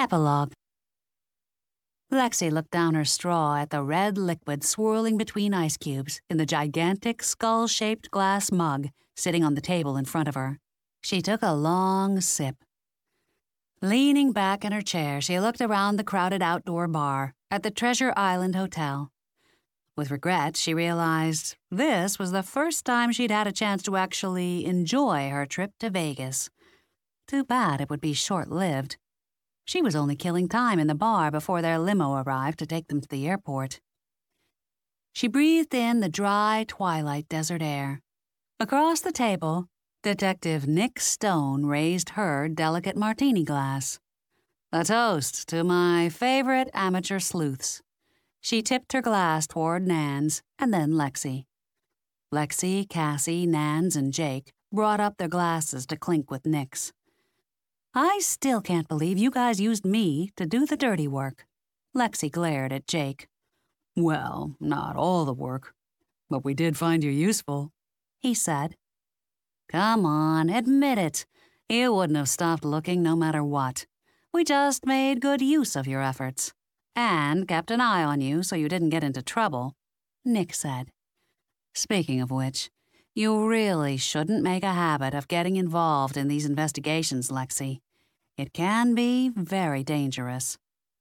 Epilogue. Lexi looked down her straw at the red liquid swirling between ice cubes in the gigantic skull-shaped glass mug sitting on the table in front of her. She took a long sip. Leaning back in her chair, she looked around the crowded outdoor bar at the Treasure Island Hotel. With regret, she realized this was the first time she'd had a chance to actually enjoy her trip to Vegas. Too bad it would be short-lived. She was only killing time in the bar before their limo arrived to take them to the airport. She breathed in the dry twilight desert air. Across the table, Detective Nick Stone raised her delicate martini glass. A toast to my favorite amateur sleuths. She tipped her glass toward Nans and then Lexi. Lexi, Cassie, Nans, and Jake brought up their glasses to clink with Nick's. I still can't believe you guys used me to do the dirty work. Lexi glared at Jake. Well, not all the work, but we did find you useful, he said. Come on, admit it. You wouldn't have stopped looking no matter what. We just made good use of your efforts. And kept an eye on you so you didn't get into trouble, Nick said. Speaking of which, you really shouldn't make a habit of getting involved in these investigations, Lexi. It can be very dangerous.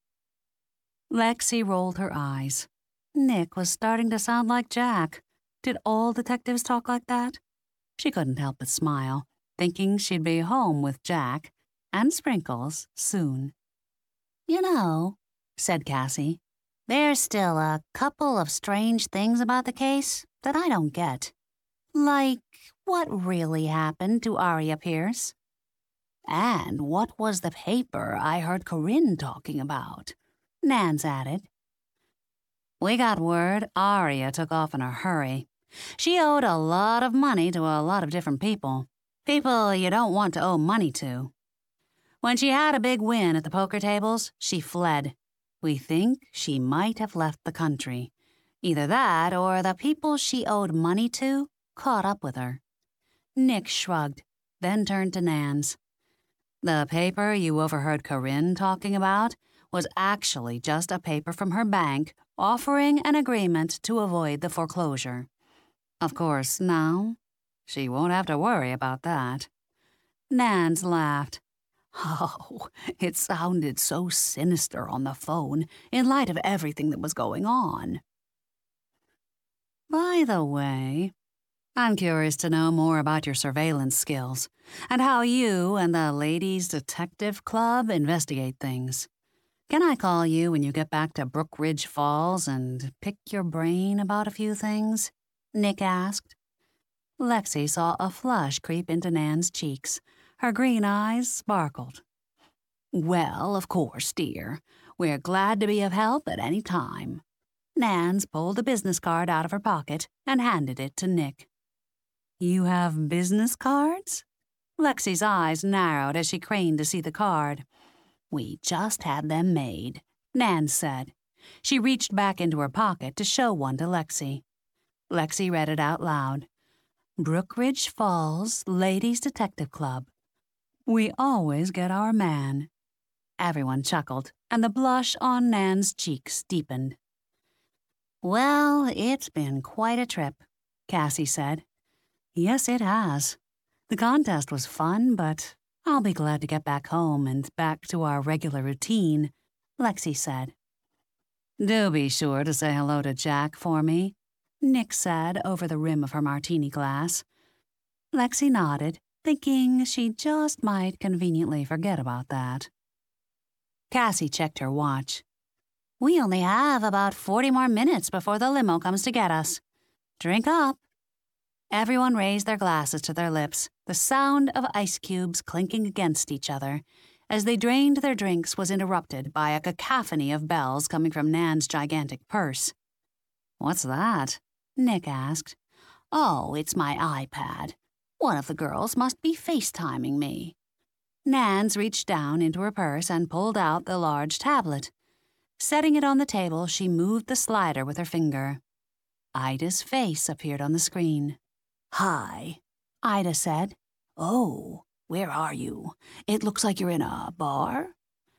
Lexi rolled her eyes. Nick was starting to sound like Jack. Did all detectives talk like that? She couldn't help but smile, thinking she'd be home with Jack and Sprinkles soon. You know, said Cassie, there's still a couple of strange things about the case that I don't get. Like, what really happened to Aria Pierce? And what was the paper I heard Corinne talking about? Nans added. We got word Aria took off in a hurry. She owed a lot of money to a lot of different people. People you don't want to owe money to. When she had a big win at the poker tables, she fled. We think she might have left the country. Either that or the people she owed money to caught up with her. Nick shrugged, then turned to Nans. The paper you overheard Corinne talking about was actually just a paper from her bank offering an agreement to avoid the foreclosure. Of course, now, she won't have to worry about that. Nans laughed. Oh, it sounded so sinister on the phone in light of everything that was going on. By the way, I'm curious to know more about your surveillance skills and how you and the Ladies Detective Club investigate things. Can I call you when you get back to Brookridge Falls and pick your brain about a few things? Nick asked. Lexi saw a flush creep into Nan's cheeks. Her green eyes sparkled. Well, of course, dear. We're glad to be of help at any time. Nans pulled a business card out of her pocket and handed it to Nick. You have business cards? Lexi's eyes narrowed as she craned to see the card. We just had them made, Nans said. She reached back into her pocket to show one to Lexi. Lexi read it out loud. Brookridge Falls Ladies Detective Club. We always get our man. Everyone chuckled, and the blush on Nan's cheeks deepened. Well, it's been quite a trip, Cassie said. Yes, it has. The contest was fun, but I'll be glad to get back home and back to our regular routine, Lexi said. Do be sure to say hello to Jack for me, Nick said over the rim of her martini glass. Lexi nodded, thinking she just might conveniently forget about that. Cassie checked her watch. We only have about 40 more minutes before the limo comes to get us. Drink up. Everyone raised their glasses to their lips, the sound of ice cubes clinking against each other. As they drained their drinks was interrupted by a cacophony of bells coming from Nan's gigantic purse. What's that? Nick asked. Oh, it's my iPad. One of the girls must be FaceTiming me. Nans reached down into her purse and pulled out the large tablet. Setting it on the table, she moved the slider with her finger. Ida's face appeared on the screen. Hi, Ida said. Oh, where are you? It looks like you're in a bar.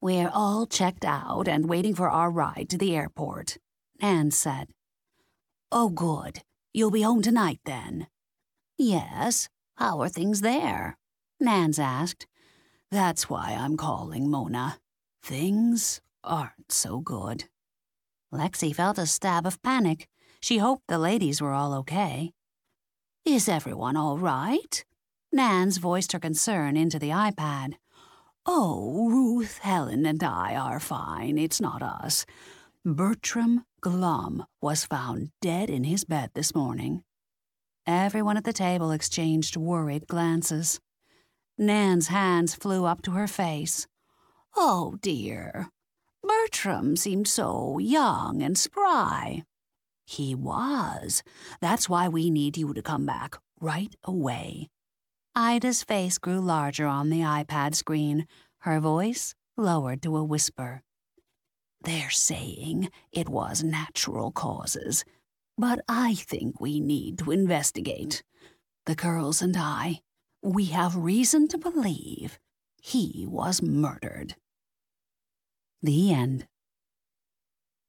We're all checked out and waiting for our ride to the airport, Nan said. Oh, good. You'll be home tonight, then? Yes. How are things there? Nance asked. That's why I'm calling, Mona. Things aren't so good. Lexi felt a stab of panic. She hoped the ladies were all okay. Is everyone all right? Nance voiced her concern into the iPad. Oh, Ruth, Helen, and I are fine. It's not us. Bertram Glum was found dead in his bed this morning. Everyone at the table exchanged worried glances. Nan's hands flew up to her face. Oh, dear. Bertram seemed so young and spry. He was. That's why we need you to come back right away. Ida's face grew larger on the iPad screen, her voice lowered to a whisper. They're saying it was natural causes, but I think we need to investigate. The girls and we have reason to believe he was murdered. The end.